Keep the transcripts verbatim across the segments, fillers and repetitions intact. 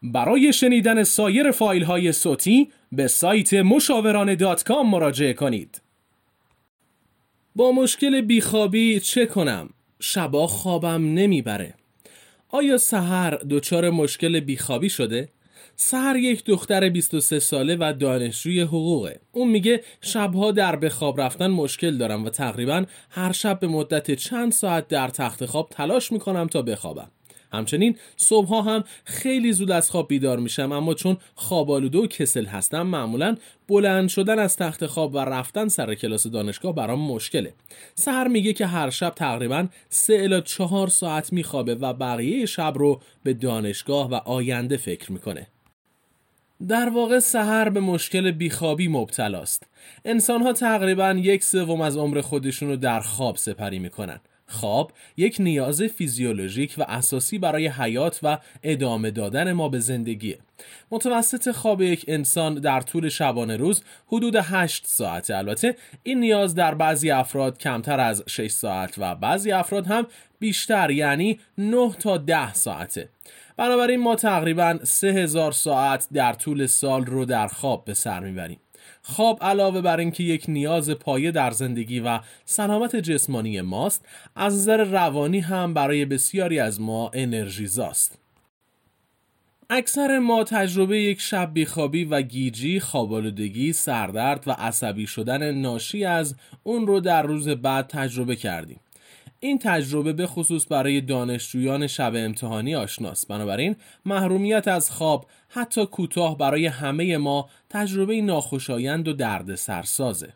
برای شنیدن سایر فایل های صوتی به سایت مشاورانه دات کام مراجعه کنید. با مشکل بیخوابی چه کنم؟ شبا خوابم نمیبره. آیا سحر دچار مشکل بیخوابی شده؟ سحر یک دختر بیست و سه ساله و دانشجوی حقوقه. اون میگه شبها در به خواب رفتن مشکل دارم و تقریبا هر شب به مدت چند ساعت در تخت خواب تلاش میکنم تا بخوابم. همچنین صبحها هم خیلی زود از خواب بیدار میشم، اما چون خواب‌آلوده و کسل هستم معمولاً بلند شدن از تخت خواب و رفتن سر کلاس دانشگاه برام مشکله. سحر میگه که هر شب تقریباً سه الی چهار ساعت میخوابه و بقیه شب رو به دانشگاه و آینده فکر میکنه. در واقع سحر به مشکل بیخوابی مبتلاست. انسان‌ها تقریباً یک سوم از عمر خودشون رو در خواب سپری میکنن. خواب یک نیاز فیزیولوژیک و اساسی برای حیات و ادامه دادن ما به زندگیه. متوسط خواب یک انسان در طول شبانه روز حدود هشت ساعته. البته این نیاز در بعضی افراد کمتر از شش ساعت و بعضی افراد هم بیشتر، یعنی نه تا ده ساعته. بنابراین ما تقریباً سه هزار ساعت در طول سال رو در خواب به سر میبریم. خواب علاوه بر اینکه یک نیاز پایه در زندگی و سلامت جسمانی ماست، از نظر روانی هم برای بسیاری از ما انرژیزاست. اکثر ما تجربه یک شب بیخوابی و گیجی، خواب‌آلودگی، سردرد و عصبی شدن ناشی از اون رو در روز بعد تجربه کردیم. این تجربه به خصوص برای دانشجویان شب امتحانی آشناست. بنابراین محرومیت از خواب حتی کوتاه برای همه ما تجربه ناخوشایند و دردسرسازه.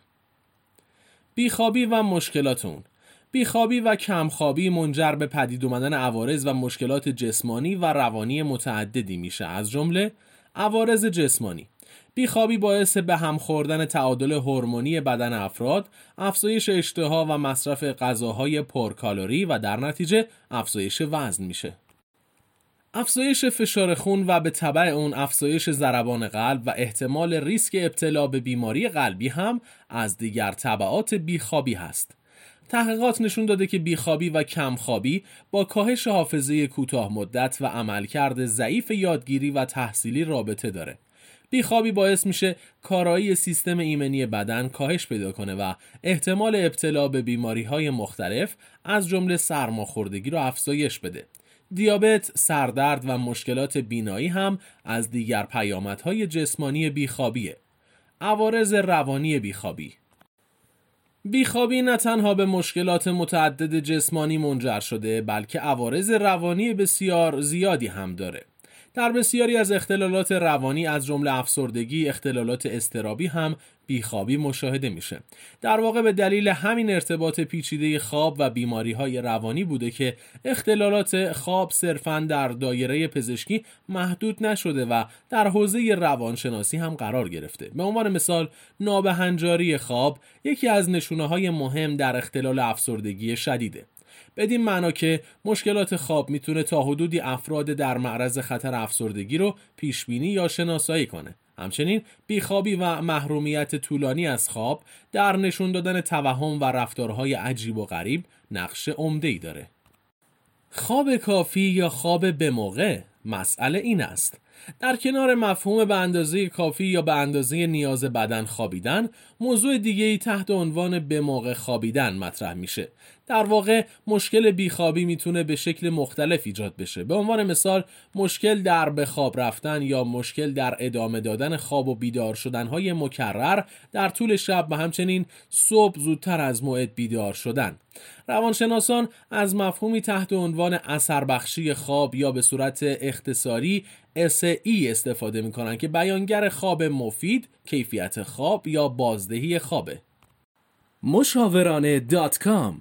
بیخوابی و مشکلات اون. بیخوابی و کمخوابی منجر به پدید آمدن عوارض و مشکلات جسمانی و روانی متعددی میشه، از جمله عوارض جسمانی. بیخوابی باعث به هم خوردن تعادل هورمونی بدن افراد، افزایش اشتها و مصرف غذاهای پرکالری و در نتیجه افزایش وزن میشه. افزایش فشار خون و به تبع اون افزایش ضربان قلب و احتمال ریسک ابتلا به بیماری قلبی هم از دیگر تبعات بیخوابی هست. تحقیقات نشون داده که بیخوابی و کمخوابی با کاهش حافظه کوتاه مدت و عملکرد ضعیف یادگیری و تحصیلی رابطه داره. بیخوابی باعث میشه کارایی سیستم ایمنی بدن کاهش پیدا کنه و احتمال ابتلا به بیماری‌های مختلف از جمله سرماخوردگی رو افزایش بده. دیابت، سردرد و مشکلات بینایی هم از دیگر پیامدهای جسمانی بیخوابیه. عوارض روانی بیخوابی. بیخوابی نه تنها به مشکلات متعدد جسمانی منجر شده، بلکه عوارض روانی بسیار زیادی هم داره. در بسیاری از اختلالات روانی از جمله افسردگی، اختلالات اضطرابی هم بیخوابی مشاهده میشه. در واقع به دلیل همین ارتباط پیچیده خواب و بیماری‌های روانی بوده که اختلالات خواب صرفاً در دایره پزشکی محدود نشده و در حوزه روانشناسی هم قرار گرفته. به عنوان مثال، نابهنجاری خواب یکی از نشونه‌های مهم در اختلال افسردگی شدیده. بدین معنا که مشکلات خواب میتونه تا حدودی افراد در معرض خطر افسردگی رو پیش بینی یا شناسایی کنه. همچنین بیخوابی و محرومیت طولانی از خواب در نشون دادن توهم و رفتارهای عجیب و غریب نقش عمده‌ای داره. خواب کافی یا خواب به موقع؟ مسئله این است: در کنار مفهوم به اندازه کافی یا به اندازه نیاز بدن خوابیدن، موضوع دیگه‌ای تحت عنوان به موقع خوابیدن مطرح میشه. در واقع مشکل بیخوابی میتونه به شکل مختلف ایجاد بشه. به عنوان مثال، مشکل در به خواب رفتن یا مشکل در ادامه دادن خواب و بیدار شدنهای مکرر در طول شب و همچنین صبح زودتر از موعد بیدار شدن. روانشناسان از مفهومی تحت عنوان اثر بخشی خواب یا به صورت اختصاری اس ای استفاده میکنن که بیانگر خواب مفید، کیفیت خواب یا بازدهی خوابه. مشاورانه دات کام.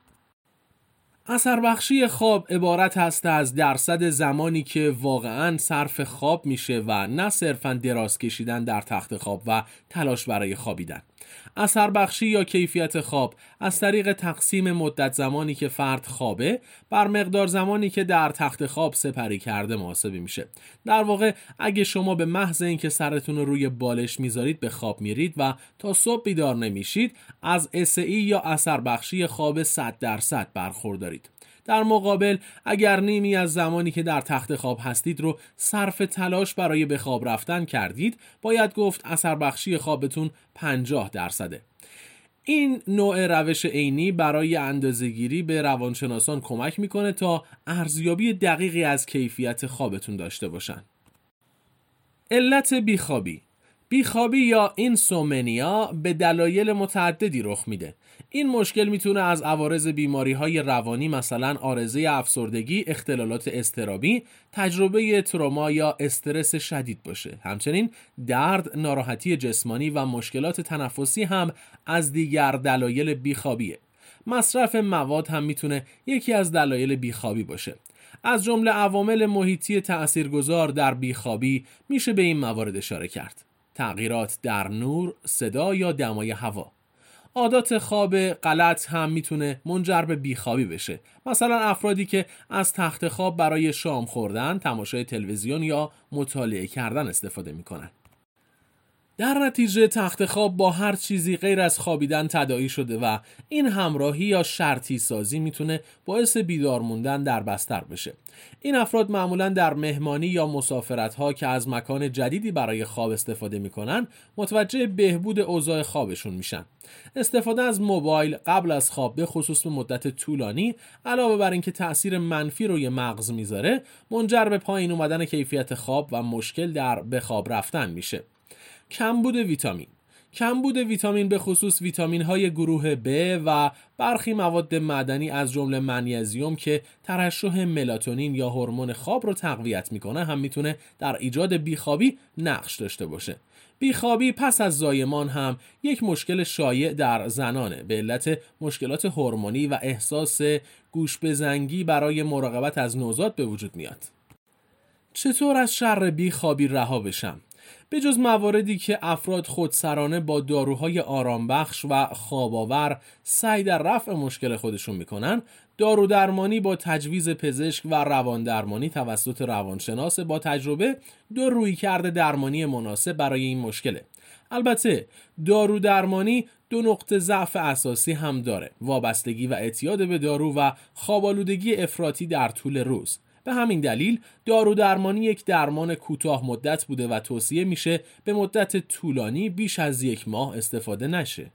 اثر بخشی خواب عبارت است از درصد زمانی که واقعاً صرف خواب میشه و نه صرفاً دراز کشیدن در تخت خواب و تلاش برای خوابیدن. اثر بخشی یا کیفیت خواب از طریق تقسیم مدت زمانی که فرد خوابه بر مقدار زمانی که در تخت خواب سپری کرده محاسب میشه. در واقع اگه شما به محض اینکه سرتون رو روی بالش میذارید به خواب میرید و تا صبح بیدار نمیشید، از اس ای یا اثر بخشی خواب صد درصد برخوردارید. در مقابل اگر نیمی از زمانی که در تخت خواب هستید رو صرف تلاش برای به خواب رفتن کردید، باید گفت اثر بخشی خوابتون پنجاه درصده. این نوع روش عینی برای اندازه‌گیری به روانشناسان کمک میکنه تا ارزیابی دقیقی از کیفیت خوابتون داشته باشن. علت بیخوابی بیخوابی یا اینسومنیا به دلایل متعددی رخ میده. این مشکل میتونه از عوارض بیماری‌های روانی مثلا عارضه افسردگی، اختلالات اضطرابی، تجربه تروما یا استرس شدید باشه. همچنین درد، ناراحتی جسمانی و مشکلات تنفسی هم از دیگر دلایل بیخوابیه. مصرف مواد هم میتونه یکی از دلایل بیخوابی باشه. از جمله عوامل محیطی تأثیرگذار در بیخوابی میشه به این موارد اشاره کرد: تغییرات در نور، صدا یا دمای هوا. عادات خواب غلط هم میتونه منجر به بیخوابی بشه. مثلا افرادی که از تخت خواب برای شام خوردن، تماشای تلویزیون یا مطالعه کردن استفاده میکنن. در نتیجه تخت خواب با هر چیزی غیر از خوابیدن تداعی شده و این همراهی یا شرطی سازی میتونه باعث بیدار موندن در بستر بشه. این افراد معمولاً در مهمانی یا مسافرت‌ها که از مکان جدیدی برای خواب استفاده میکنن، متوجه بهبود اوضاع خوابشون میشن. استفاده از موبایل قبل از خواب به خصوص به مدت طولانی، علاوه بر اینکه تأثیر منفی روی مغز میذاره، منجر به پایین اومدن کیفیت خواب و مشکل در به خواب رفتن میشه. کمبود ویتامین کمبود ویتامین به خصوص ویتامین های گروه B و برخی مواد معدنی از جمله منیزیم که ترشح ملاتونین یا هورمون خواب رو تقویت میکنه هم میتونه در ایجاد بیخوابی نقش داشته باشه. بیخوابی پس از زایمان هم یک مشکل شایع در زنانه به علت مشکلات هورمونی و احساس گوش بزنگی برای مراقبت از نوزاد به وجود میاد. چطور از شر بیخوابی رها بشم؟ به جز مواردی که افراد خودسرانه با داروهای آرامبخش و خواب‌آور سعی در رفع مشکل خودشون میکنن، دارو درمانی با تجویز پزشک و روان درمانی توسط روانشناس با تجربه دو رویکرد درمانی مناسب برای این مشکله. البته دارو درمانی دو نقطه ضعف اساسی هم داره: وابستگی و اعتیاد به دارو و خواب‌آلودگی افراطی در طول روز. به همین دلیل دارو درمانی یک درمان کوتاه مدت بوده و توصیه میشه به مدت طولانی بیش از یک ماه استفاده نشه.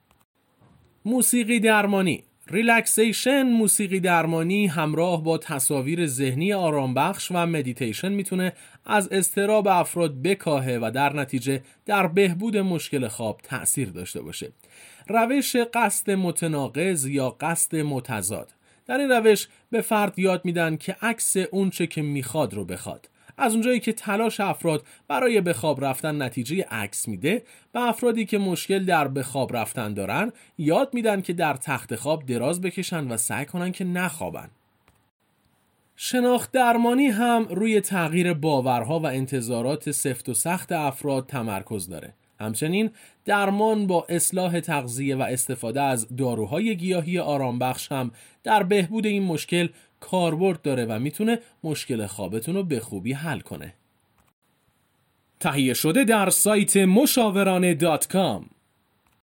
موسیقی درمانی ریلکسیشن موسیقی درمانی همراه با تصاویر ذهنی آرامبخش و مدیتیشن میتونه از اضطراب افراد بکاهه و در نتیجه در بهبود مشکل خواب تأثیر داشته باشه. روش قصد متناقض یا قصد متضاد: در این روش به فرد یاد میدن که عکس اون چه که میخواد رو بخواد. از اونجایی که تلاش افراد برای به خواب رفتن نتیجه عکس میده، به افرادی که مشکل در به خواب رفتن دارن یاد میدن که در تخت خواب دراز بکشن و سعی کنن که نخوابن. شناخت درمانی هم روی تغییر باورها و انتظارات سفت و سخت افراد تمرکز داره. همچنین درمان با اصلاح تغذیه و استفاده از داروهای گیاهی آرامبخش هم در بهبود این مشکل کاربرد داره و میتونه مشکل خوابتون رو به خوبی حل کنه. تهیه شده در سایت مشاورانه دات کام.